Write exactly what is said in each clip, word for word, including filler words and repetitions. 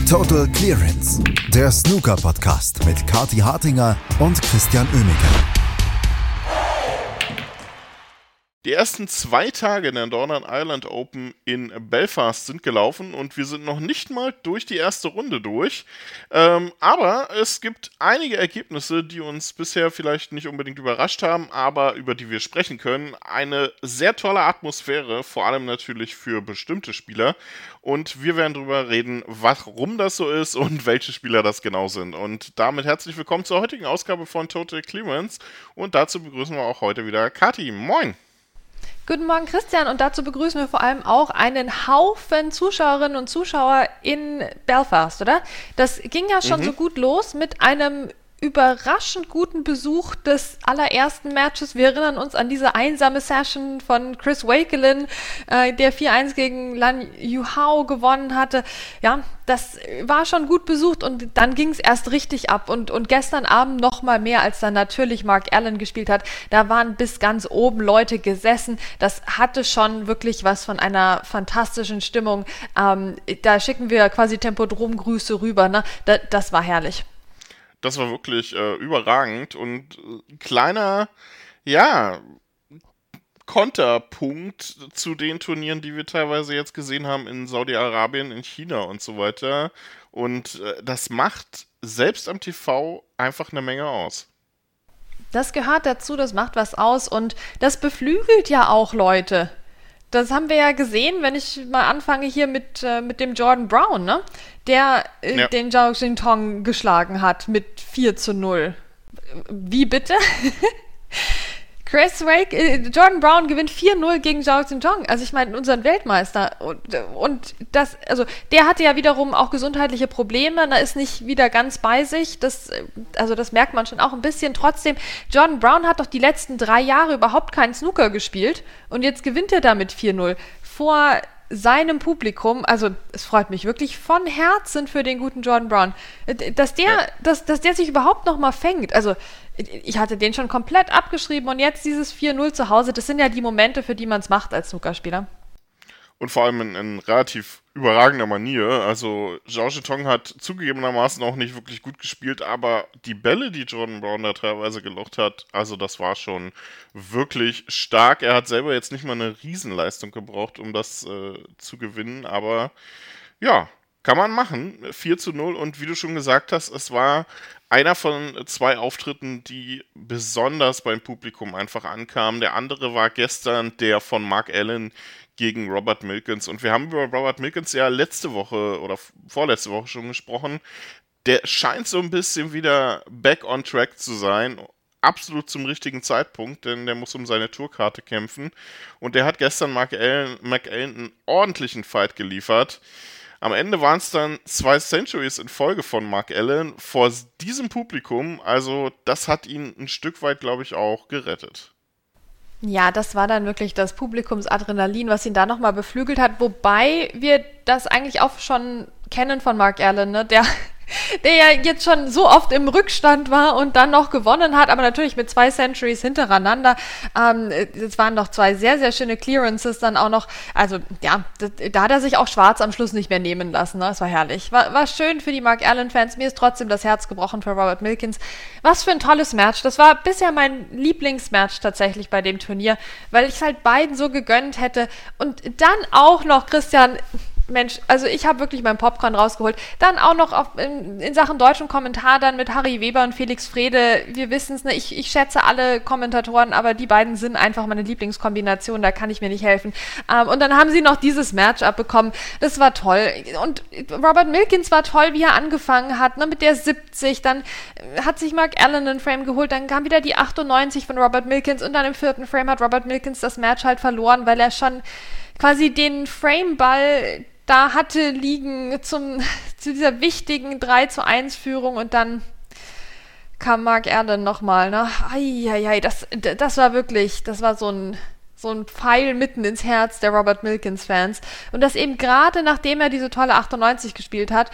Total Clearance, der Snooker-Podcast mit Kathi Hartinger und Christian Oemeke. Die ersten zwei Tage in der Northern Ireland Open in Belfast sind gelaufen und wir sind noch nicht mal durch die erste Runde durch. Ähm, aber es gibt einige Ergebnisse, die uns bisher vielleicht nicht unbedingt überrascht haben, aber über die wir sprechen können. Eine sehr tolle Atmosphäre, vor allem natürlich für bestimmte Spieler. Und wir werden darüber reden, warum das so ist und welche Spieler das genau sind. Und damit herzlich willkommen zur heutigen Ausgabe von Total Clearance. Und dazu begrüßen wir auch heute wieder Kathi. Moin! Guten Morgen, Christian, und dazu begrüßen wir vor allem auch einen Haufen Zuschauerinnen und Zuschauer in Belfast, oder? Das ging ja schon mhm. so gut los mit einem überraschend guten Besuch des allerersten Matches. Wir erinnern uns an diese einsame Session von Chris Wakelin, äh, der vier eins gegen Lan Yuhao gewonnen hatte. Ja, das war schon gut besucht und dann ging es erst richtig ab. Und, und gestern Abend noch mal mehr, als dann natürlich Mark Allen gespielt hat. Da waren bis ganz oben Leute gesessen. Das hatte schon wirklich was von einer fantastischen Stimmung. Ähm, da schicken wir quasi Tempodrom-Grüße rüber. Ne? Da, das war herrlich. Das war wirklich äh, überragend und äh, kleiner, ja, Konterpunkt zu den Turnieren, die wir teilweise jetzt gesehen haben in Saudi-Arabien, in China und so weiter. Und äh, das macht selbst am T V einfach eine Menge aus. Das gehört dazu, das macht was aus und das beflügelt ja auch Leute. Das haben wir ja gesehen, wenn ich mal anfange hier mit, äh, mit dem Jordan Brown, ne? Der äh, ja. den Zhao Xintong geschlagen hat mit vier zu null. Wie bitte? Chris Wake, äh, Jordan Brown gewinnt vier null gegen Zhao Xintong. Also ich meine, unseren Weltmeister. Und, und das, also der hatte ja wiederum auch gesundheitliche Probleme, da ist nicht wieder ganz bei sich. Das, also das merkt man schon auch ein bisschen. Trotzdem, Jordan Brown hat doch die letzten drei Jahre überhaupt keinen Snooker gespielt und jetzt gewinnt er damit vier null. Vor seinem Publikum, also es freut mich wirklich von Herzen für den guten Jordan Brown, dass der, ja. dass, dass der sich überhaupt noch mal fängt. Also ich hatte den schon komplett abgeschrieben und jetzt dieses vier null zu Hause, das sind ja die Momente, für die man es macht als Snookerspieler. Und vor allem in, in relativ überragender Manier. Also Zhao Xintong hat zugegebenermaßen auch nicht wirklich gut gespielt, aber die Bälle, die Jordan Brown da teilweise gelocht hat, also das war schon wirklich stark. Er hat selber jetzt nicht mal eine Riesenleistung gebraucht, um das äh, zu gewinnen, aber ja, kann man machen. vier zu null und wie du schon gesagt hast, es war einer von zwei Auftritten, die besonders beim Publikum einfach ankamen. Der andere war gestern der von Mark Allen gegen Robert Milkins. Und wir haben über Robert Milkins ja letzte Woche oder vorletzte Woche schon gesprochen. Der scheint so ein bisschen wieder back on track zu sein. Absolut zum richtigen Zeitpunkt, denn der muss um seine Tourkarte kämpfen. Und der hat gestern Mark Allen, Mark Allen einen ordentlichen Fight geliefert. Am Ende waren es dann zwei Centuries in Folge von Mark Allen vor diesem Publikum. Also das hat ihn ein Stück weit, glaube ich, auch gerettet. Ja, das war dann wirklich das Publikumsadrenalin, was ihn da nochmal beflügelt hat. Wobei wir das eigentlich auch schon kennen von Mark Allen, ne? Der... der ja jetzt schon so oft im Rückstand war und dann noch gewonnen hat, aber natürlich mit zwei Centuries hintereinander. Ähm, es waren noch zwei sehr, sehr schöne Clearances dann auch noch. Also ja, das, da hat er sich auch schwarz am Schluss nicht mehr nehmen lassen. Ne? Das war herrlich. War, war schön für die Mark Allen-Fans. Mir ist trotzdem das Herz gebrochen für Robert Milkins. Was für ein tolles Match. Das war bisher mein Lieblingsmatch tatsächlich bei dem Turnier, weil ich es halt beiden so gegönnt hätte. Und dann auch noch, Christian... Mensch, also ich habe wirklich mein Popcorn rausgeholt. Dann auch noch auf, in, in Sachen deutschen Kommentar dann mit Harry Weber und Felix Frede. Wir wissen es, ne? ich, ich schätze alle Kommentatoren, aber die beiden sind einfach meine Lieblingskombination, da kann ich mir nicht helfen. Ähm, und dann haben sie noch dieses Matchup bekommen. Das war toll. Und Robert Milkins war toll, wie er angefangen hat, ne? Mit der siebzig. Dann hat sich Mark Allen einen Frame geholt, dann kam wieder die achtundneunzig von Robert Milkins und dann im vierten Frame hat Robert Milkins das Match halt verloren, weil er schon quasi den Frameball da hatte liegen zum, zu dieser wichtigen drei zu eins Führung und dann kam Mark Allen nochmal, ne? Eieiei, das, das war wirklich, das war so ein, so ein Pfeil mitten ins Herz der Robert Milkins-Fans. Und das eben gerade, nachdem er diese tolle achtundneunzig gespielt hat.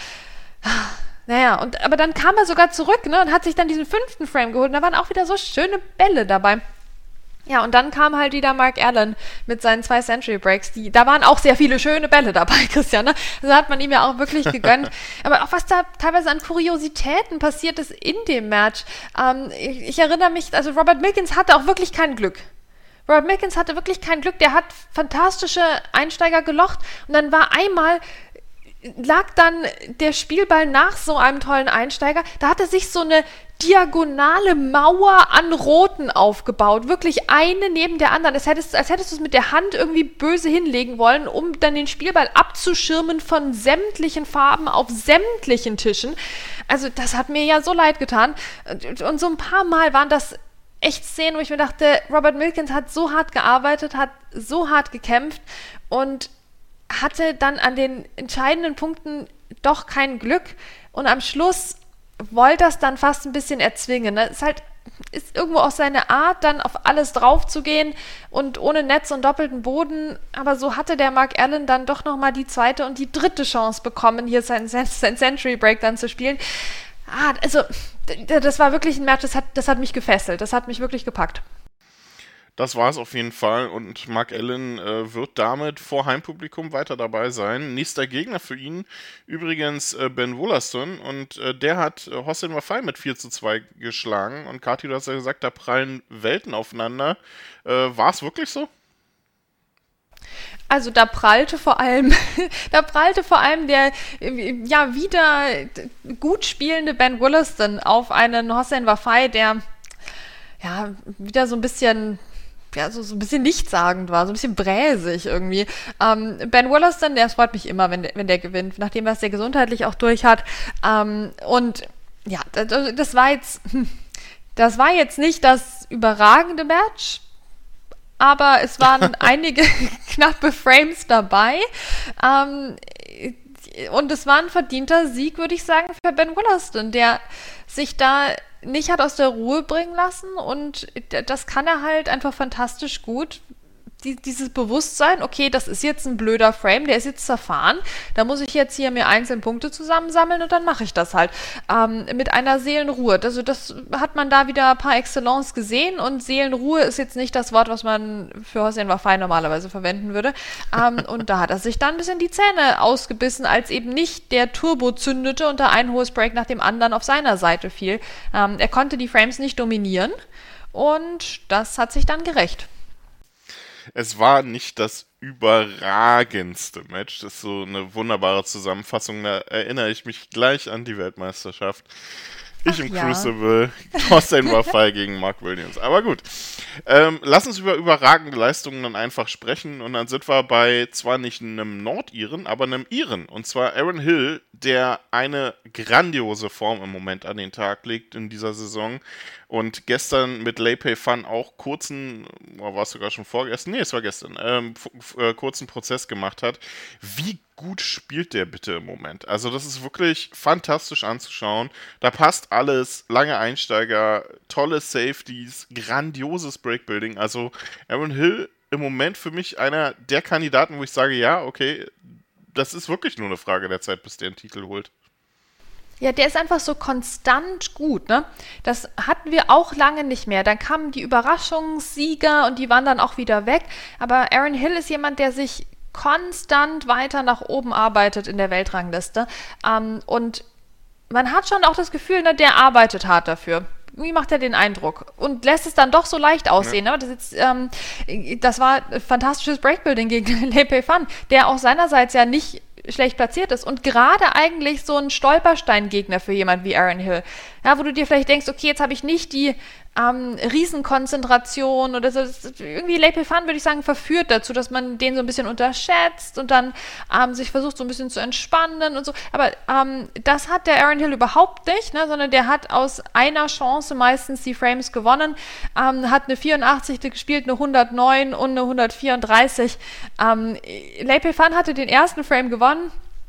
Naja, und, aber dann kam er sogar zurück, ne? Und hat sich dann diesen fünften Frame geholt und da waren auch wieder so schöne Bälle dabei. Ja, und dann kam halt wieder Mark Allen mit seinen zwei Century Breaks. Die, da waren auch sehr viele schöne Bälle dabei, Christian. Ne? Also hat man ihm ja auch wirklich gegönnt. Aber auch was da teilweise an Kuriositäten passiert ist in dem Match. Ähm, ich, ich erinnere mich, also Robert Milkins hatte auch wirklich kein Glück. Robert Milkins hatte wirklich kein Glück. Der hat fantastische Einsteiger gelocht. Und dann war einmal... lag dann der Spielball nach so einem tollen Einsteiger, da hatte sich so eine diagonale Mauer an Roten aufgebaut, wirklich eine neben der anderen, als hättest, als hättest du es mit der Hand irgendwie böse hinlegen wollen, um dann den Spielball abzuschirmen von sämtlichen Farben auf sämtlichen Tischen. Also das hat mir ja so leid getan. Und so ein paar Mal waren das echt Szenen, wo ich mir dachte, Robert Milkins hat so hart gearbeitet, hat so hart gekämpft und hatte dann an den entscheidenden Punkten doch kein Glück und am Schluss wollte das dann fast ein bisschen erzwingen. Es ist halt ist irgendwo auch seine Art, dann auf alles drauf zu gehen und ohne Netz und doppelten Boden, aber so hatte der Mark Allen dann doch nochmal die zweite und die dritte Chance bekommen, hier sein, sein Century Break dann zu spielen. Ah, also das war wirklich ein Match, das hat, das hat mich gefesselt, das hat mich wirklich gepackt. Das war es auf jeden Fall und Mark Allen äh, wird damit vor Heimpublikum weiter dabei sein. Nächster Gegner für ihn übrigens äh, Ben Wollaston und äh, der hat äh, Hossein Wafai mit vier zu zwei geschlagen und Kathi, du hast ja gesagt, da prallen Welten aufeinander. Äh, war es wirklich so? Also da prallte vor allem, da prallte vor allem der ja wieder gut spielende Ben Wollaston auf einen Hossein Wafai, der ja wieder so ein bisschen ja, so, so ein bisschen nichtssagend war, so ein bisschen bräsig irgendwie. Ähm, Ben Wollaston, der freut mich immer, wenn der, wenn der gewinnt, nachdem was der gesundheitlich auch durch hat. Ähm, und ja, das, das war jetzt, das war jetzt nicht das überragende Match, aber es waren einige knappe Frames dabei. Ähm, und es war ein verdienter Sieg, würde ich sagen, für Ben Wollaston, der sich da nicht hat aus der Ruhe bringen lassen und das kann er halt einfach fantastisch gut. Die, dieses Bewusstsein, okay, das ist jetzt ein blöder Frame, der ist jetzt zerfahren, da muss ich jetzt hier mir einzelne Punkte zusammensammeln und dann mache ich das halt ähm, mit einer Seelenruhe. Also das hat man da wieder par excellence gesehen und Seelenruhe ist jetzt nicht das Wort, was man für Hossein Wafai normalerweise verwenden würde. Ähm, und da hat er sich dann ein bisschen die Zähne ausgebissen, als eben nicht der Turbo zündete und da ein hohes Break nach dem anderen auf seiner Seite fiel. Ähm, er konnte die Frames nicht dominieren und das hat sich dann gerecht. Es war nicht das überragendste Match. Das ist so eine wunderbare Zusammenfassung. Da erinnere ich mich gleich an die Weltmeisterschaft. Ich Ach, im ja. Crucible, Hossein Wafai gegen Mark Williams. Aber gut, ähm, lass uns über überragende Leistungen dann einfach sprechen. Und dann sind wir bei zwar nicht einem Nordiren, aber einem Iren. Und zwar Aaron Hill, der eine grandiose Form im Moment an den Tag legt in dieser Saison. Und gestern mit Lei Pei Fan auch kurzen, war es sogar schon vorgestern? Nee, es war gestern, ähm, f- äh, kurzen Prozess gemacht hat. Wie gut spielt der bitte im Moment? Also das ist wirklich fantastisch anzuschauen. Da passt alles, lange Einsteiger, tolle Safeties, grandioses Breakbuilding. Also Aaron Hill im Moment für mich einer der Kandidaten, wo ich sage, ja, okay, das ist wirklich nur eine Frage der Zeit, bis der einen Titel holt. Ja, der ist einfach so konstant gut, ne? Das hatten wir auch lange nicht mehr. Dann kamen die Überraschungssieger und die waren dann auch wieder weg. Aber Aaron Hill ist jemand, der sich konstant weiter nach oben arbeitet in der Weltrangliste. Ähm, und man hat schon auch das Gefühl, ne, der arbeitet hart dafür. Wie macht er den Eindruck? Und lässt es dann doch so leicht aussehen. Ja. Ne? Das, jetzt, ähm, das war fantastisches Breakbuilding gegen Lei Pei Fan, der auch seinerseits ja nicht schlecht platziert ist und gerade eigentlich so ein Stolpersteingegner für jemand wie Aaron Hill. Ja, wo du dir vielleicht denkst, okay, jetzt habe ich nicht die ähm, Riesenkonzentration oder so. Irgendwie Lei Pei Fan, würde ich sagen, verführt dazu, dass man den so ein bisschen unterschätzt und dann ähm, sich versucht, so ein bisschen zu entspannen und so. Aber ähm, das hat der Aaron Hill überhaupt nicht, ne? Sondern der hat aus einer Chance meistens die Frames gewonnen, ähm, hat eine vierundachtzig gespielt, eine hundertneun und eine hundertvierunddreißig. Ähm, Lei Pei Fan hatte den ersten Frame gewonnen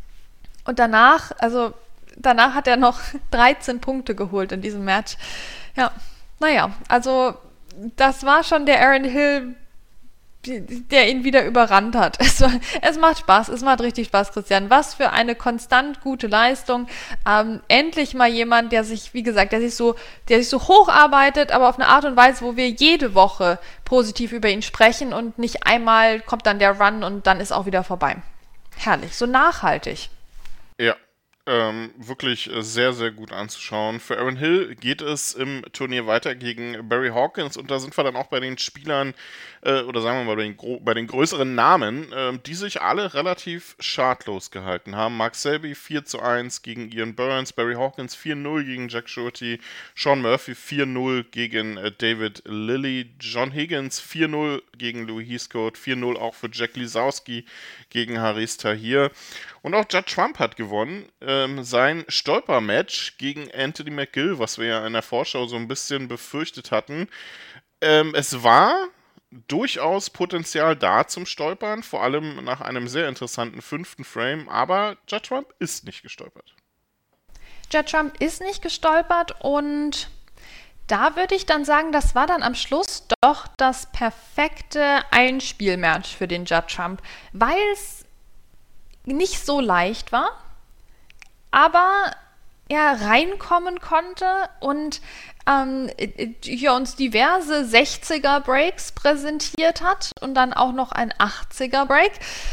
und danach, also danach hat er noch dreizehn Punkte geholt in diesem Match. Ja, naja, also das war schon der Aaron Hill, der ihn wieder überrannt hat. Es, es macht Spaß, es macht richtig Spaß, Christian. Was für eine konstant gute Leistung. Ähm, endlich mal jemand, der sich, wie gesagt, der sich so, der sich so hocharbeitet, aber auf eine Art und Weise, wo wir jede Woche positiv über ihn sprechen und nicht einmal kommt dann der Run und dann ist auch wieder vorbei. Herrlich, so nachhaltig. Ja. Ähm, wirklich sehr, sehr gut anzuschauen. Für Aaron Hill geht es im Turnier weiter gegen Barry Hawkins und da sind wir dann auch bei den Spielern äh, oder sagen wir mal bei den, gro- bei den größeren Namen, äh, die sich alle relativ schadlos gehalten haben. Mark Selby vier zu eins gegen Ian Burns, Barry Hawkins vier null gegen Jack Shorty, Sean Murphy vier null gegen äh, David Lilly, John Higgins vier null gegen Louis Heathcote, vier null auch für Jack Lisowski gegen Haris Tahir. Und auch Judd Trump hat gewonnen, ähm, sein Stolper-Match gegen Anthony McGill, was wir ja in der Vorschau so ein bisschen befürchtet hatten. Ähm, es war durchaus Potenzial da zum Stolpern, vor allem nach einem sehr interessanten fünften Frame, aber Judd Trump ist nicht gestolpert. Judd Trump ist nicht gestolpert und da würde ich dann sagen, das war dann am Schluss doch das perfekte Einspielmatch für den Judd Trump, weil es nicht so leicht war, aber er reinkommen konnte und ähm, hier uns diverse sechziger-Breaks präsentiert hat und dann auch noch ein achtziger-Break.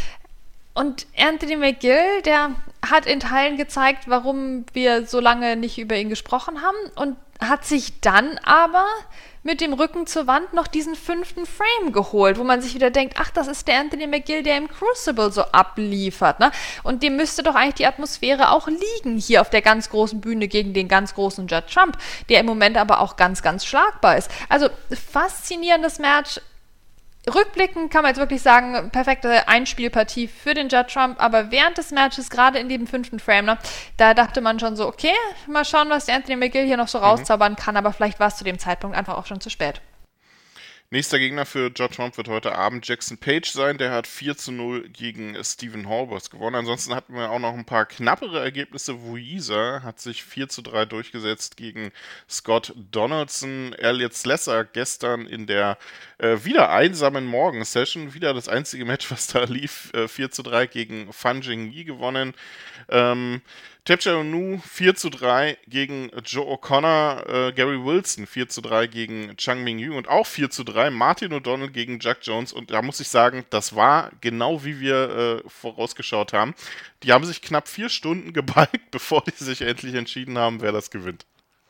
Und Anthony McGill, der hat in Teilen gezeigt, warum wir so lange nicht über ihn gesprochen haben und hat sich dann aber mit dem Rücken zur Wand noch diesen fünften Frame geholt, wo man sich wieder denkt, ach, das ist der Anthony McGill, der im Crucible so abliefert, ne? Und dem müsste doch eigentlich die Atmosphäre auch liegen, hier auf der ganz großen Bühne gegen den ganz großen Judd Trump, der im Moment aber auch ganz, ganz schlagbar ist. Also, faszinierendes Match. Rückblickend kann man jetzt wirklich sagen, perfekte Einspielpartie für den Judd Trump, aber während des Matches, gerade in dem fünften Frame, ne, da dachte man schon so, okay, mal schauen, was der Anthony McGill hier noch so rauszaubern kann, aber vielleicht war es zu dem Zeitpunkt einfach auch schon zu spät. Nächster Gegner für Judd Trump wird heute Abend Jackson Page sein. Der hat vier zu null gegen Stephen Halbers gewonnen. Ansonsten hatten wir auch noch ein paar knappere Ergebnisse. Wuisa hat sich vier zu drei durchgesetzt gegen Scott Donaldson. Elliot Slesser gestern in der äh, wieder einsamen Morgen-Session, wieder das einzige Match, was da lief, äh, vier zu drei gegen Fan Jingyi gewonnen. Ähm, Tapcha Onu vier zu drei gegen Joe O'Connor, äh, Gary Wilson vier zu drei gegen Chang Mingyu und auch vier zu drei Martin O'Donnell gegen Jack Jones. Und da muss ich sagen, das war genau wie wir äh, vorausgeschaut haben. Die haben sich knapp vier Stunden gebalgt, bevor die sich endlich entschieden haben, wer das gewinnt.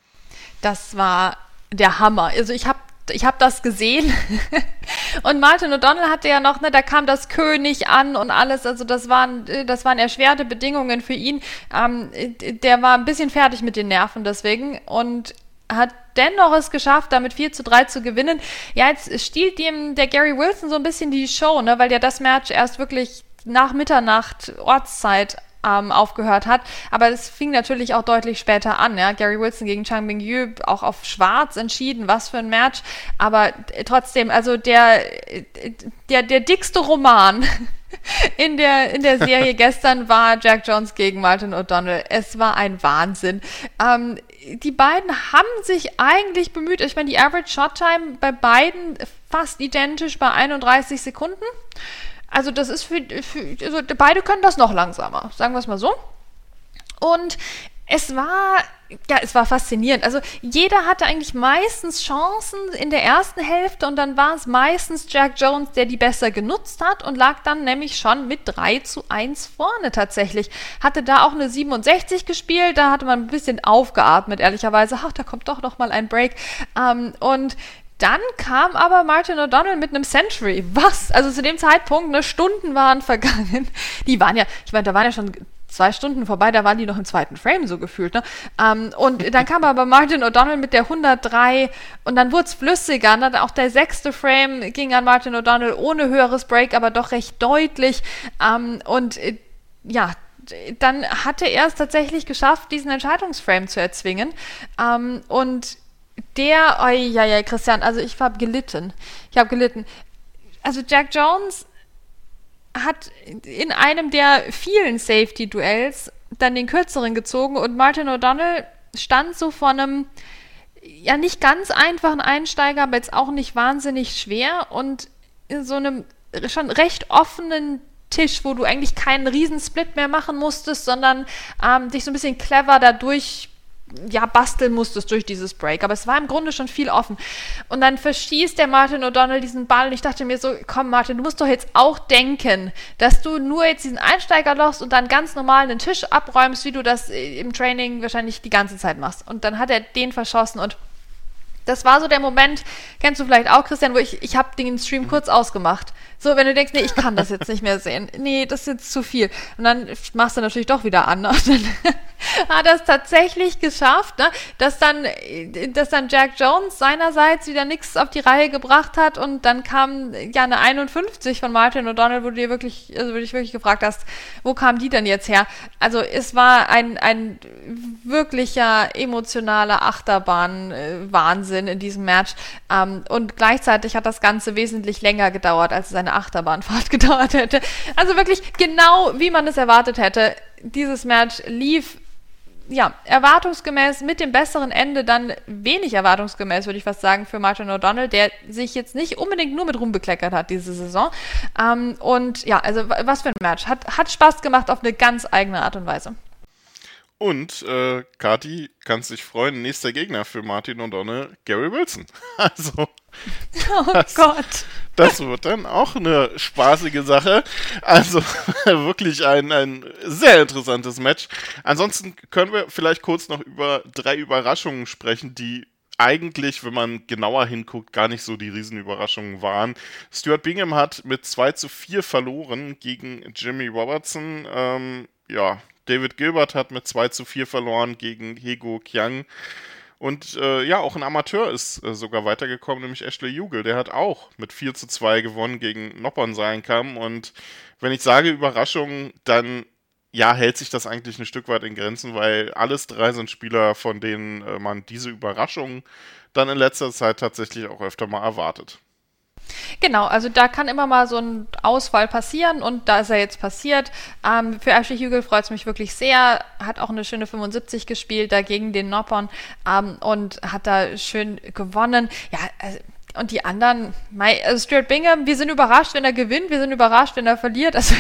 Das war der Hammer. Also ich habe Ich habe das gesehen und Martin O'Donnell hatte ja noch, ne, da kam das König an und alles, also das waren, das waren erschwerte Bedingungen für ihn. Ähm, der war ein bisschen fertig mit den Nerven deswegen und hat dennoch es geschafft, damit vier zu drei zu gewinnen. Ja, jetzt stiehlt ihm der Gary Wilson so ein bisschen die Show, ne, weil der das Match erst wirklich nach Mitternacht Ortszeit Ähm, aufgehört hat, aber es fing natürlich auch deutlich später an, ja, Gary Wilson gegen Chang Mingyu, auch auf Schwarz entschieden, was für ein Match, aber trotzdem, also der der, der dickste Roman in der, in der Serie gestern war Jack Jones gegen Martin O'Donnell. Es war ein Wahnsinn. Ähm, die beiden haben sich eigentlich bemüht, ich meine, die Average Shot Time bei beiden fast identisch bei einunddreißig Sekunden. Also das ist für, für also beide können das noch langsamer, sagen wir es mal so. Und es war, ja, es war faszinierend. Also jeder hatte eigentlich meistens Chancen in der ersten Hälfte und dann war es meistens Jack Jones, der die besser genutzt hat und lag dann nämlich schon mit drei zu eins vorne tatsächlich. Hatte da auch eine siebenundsechzig gespielt, da hatte man ein bisschen aufgeatmet, ehrlicherweise. Ach, da kommt doch noch mal ein Break. Ähm, und dann kam aber Martin O'Donnell mit einem Century. Was? Also zu dem Zeitpunkt, ne, Stunden waren vergangen. Die waren ja, ich meine, da waren ja schon zwei Stunden vorbei, da waren die noch im zweiten Frame so gefühlt, ne? Ähm, und dann kam aber Martin O'Donnell mit der hundertdrei und dann wurde es flüssiger. Ne? Auch der sechste Frame ging an Martin O'Donnell ohne höheres Break, aber doch recht deutlich. Ähm, und äh, ja, dann hatte er es tatsächlich geschafft, diesen Entscheidungsframe zu erzwingen. Ähm, und Der, oh, ja, ja, Christian, also ich habe gelitten. Ich habe gelitten. Also Jack Jones hat in einem der vielen Safety-Duells dann den kürzeren gezogen und Martin O'Donnell stand so vor einem, ja, nicht ganz einfachen Einsteiger, aber jetzt auch nicht wahnsinnig schwer und in so einem schon recht offenen Tisch, wo du eigentlich keinen Riesensplit mehr machen musstest, sondern ähm, dich so ein bisschen clever dadurch ja, basteln musstest durch dieses Break. Aber es war im Grunde schon viel offen. Und dann verschießt der Martin O'Donnell diesen Ball und ich dachte mir so, komm Martin, du musst doch jetzt auch denken, dass du nur jetzt diesen Einsteiger lochst und dann ganz normal einen Tisch abräumst, wie du das im Training wahrscheinlich die ganze Zeit machst. Und dann hat er den verschossen und das war so der Moment, kennst du vielleicht auch, Christian, wo ich, ich habe den Stream kurz ausgemacht. So, wenn du denkst, nee, ich kann das jetzt nicht mehr sehen. Nee, das ist jetzt zu viel. Und dann machst du natürlich doch wieder an. Und dann hat er es tatsächlich geschafft, ne, dass dann, dass dann Jack Jones seinerseits wieder nichts auf die Reihe gebracht hat und dann kam ja eine einundfünfzig von Martin O'Donnell, wo du dir wirklich, also wo du dich wirklich gefragt hast, wo kam die denn jetzt her? Also es war ein, ein wirklicher emotionaler Achterbahn-Wahnsinn in diesem Match. Ähm, und gleichzeitig hat das Ganze wesentlich länger gedauert, als es eine Achterbahnfahrt gedauert hätte. Also wirklich genau, wie man es erwartet hätte. Dieses Match lief ja, erwartungsgemäß mit dem besseren Ende, dann wenig erwartungsgemäß, würde ich fast sagen, für Martin O'Donnell, der sich jetzt nicht unbedingt nur mit Ruhm bekleckert hat diese Saison. Ähm, und ja, also was für ein Match. Hat, hat Spaß gemacht auf eine ganz eigene Art und Weise. Und, äh, Kathi, kannst dich freuen, nächster Gegner für Martin O'Donnell, Gary Wilson. Also, oh das, Gott. Das wird dann auch eine spaßige Sache. Also, wirklich ein, ein sehr interessantes Match. Ansonsten können wir vielleicht kurz noch über drei Überraschungen sprechen, die eigentlich, wenn man genauer hinguckt, gar nicht so die Riesenüberraschungen waren. Stuart Bingham hat mit zwei zu vier verloren gegen Jimmy Robertson. Ähm, ja, David Gilbert hat mit zwei zu vier verloren gegen Hego Kiang. Und äh, ja, auch ein Amateur ist äh, sogar weitergekommen, nämlich Ashley Ugal. Der hat auch mit vier zu zwei gewonnen gegen Noppon Seinkam. Und wenn ich sage Überraschung, dann ja, hält sich das eigentlich ein Stück weit in Grenzen, weil alles drei sind Spieler, von denen äh, man diese Überraschung dann in letzter Zeit tatsächlich auch öfter mal erwartet. Genau, also da kann immer mal so ein Ausfall passieren und da ist er jetzt passiert. Ähm, für Ashley Ugal freut es mich wirklich sehr, hat auch eine schöne fünfundsiebzig gespielt, da gegen den Noppon ähm, und hat da schön gewonnen. Ja, also, und die anderen, my, also Stuart Bingham, wir sind überrascht, wenn er gewinnt, wir sind überrascht, wenn er verliert. Also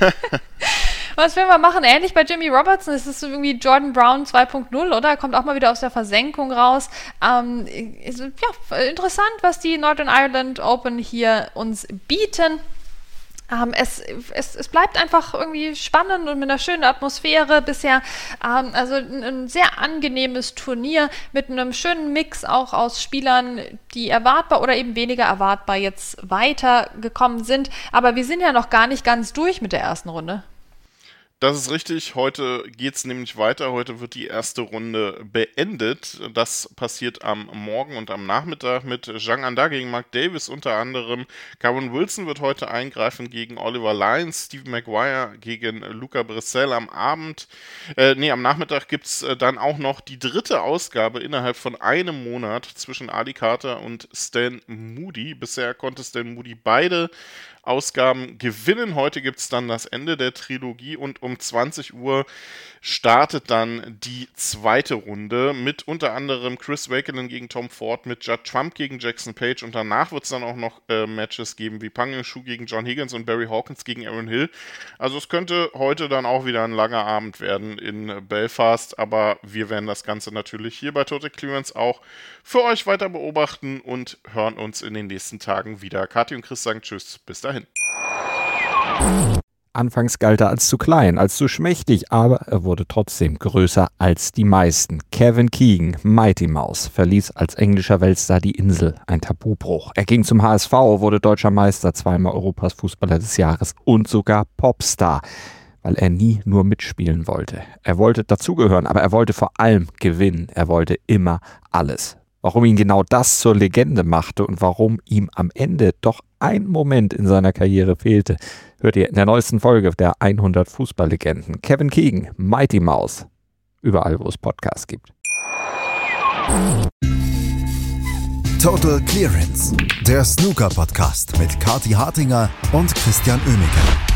was will man machen? Ähnlich bei Jimmy Robertson, es ist irgendwie Jordan Brown zwei Punkt null, oder? Er kommt auch mal wieder aus der Versenkung raus. Ähm, ist, ja, interessant, was die Northern Ireland Open hier uns bieten. Ähm, es, es, es bleibt einfach irgendwie spannend und mit einer schönen Atmosphäre bisher. Ähm, also ein, ein sehr angenehmes Turnier mit einem schönen Mix auch aus Spielern, die erwartbar oder eben weniger erwartbar jetzt weitergekommen sind. Aber wir sind ja noch gar nicht ganz durch mit der ersten Runde. Das ist richtig. Heute geht es nämlich weiter. Heute wird die erste Runde beendet. Das passiert am Morgen und am Nachmittag mit Zhang Anda gegen Mark Davis unter anderem. Karen Wilson wird heute eingreifen gegen Oliver Lyons. Steve Maguire gegen Luca Bressel am Abend. Äh, nee, am Nachmittag gibt es äh, dann auch noch die dritte Ausgabe innerhalb von einem Monat zwischen Ali Carter und Stan Moody. Bisher konnte Stan Moody beide Ausgaben gewinnen. Heute gibt es dann das Ende der Trilogie und um zwanzig Uhr startet dann die zweite Runde mit unter anderem Chris Wakelin gegen Tom Ford, mit Judd Trump gegen Jackson Page und danach wird es dann auch noch äh, Matches geben wie Pang Yong-Shu gegen John Higgins und Barry Hawkins gegen Aaron Hill. Also es könnte heute dann auch wieder ein langer Abend werden in Belfast, aber wir werden das Ganze natürlich hier bei Total Clearance auch für euch weiter beobachten und hören uns in den nächsten Tagen wieder. Kathi und Chris sagen Tschüss, bis dahin. Anfangs galt er als zu klein, als zu schmächtig, aber er wurde trotzdem größer als die meisten. Kevin Keegan, Mighty Mouse, verließ als englischer Weltstar die Insel, ein Tabubruch. Er ging zum H S V, wurde deutscher Meister, zweimal Europas Fußballer des Jahres und sogar Popstar, weil er nie nur mitspielen wollte. Er wollte dazugehören, aber er wollte vor allem gewinnen. Er wollte immer alles. Warum ihn genau das zur Legende machte und warum ihm am Ende doch ein Moment in seiner Karriere fehlte, hört ihr in der neuesten Folge der hundert Fußballlegenden. Kevin Keegan, Mighty Mouse, überall wo es Podcasts gibt. Total Clearance, der Snooker-Podcast mit Kathi Hartinger und Christian Oemeke.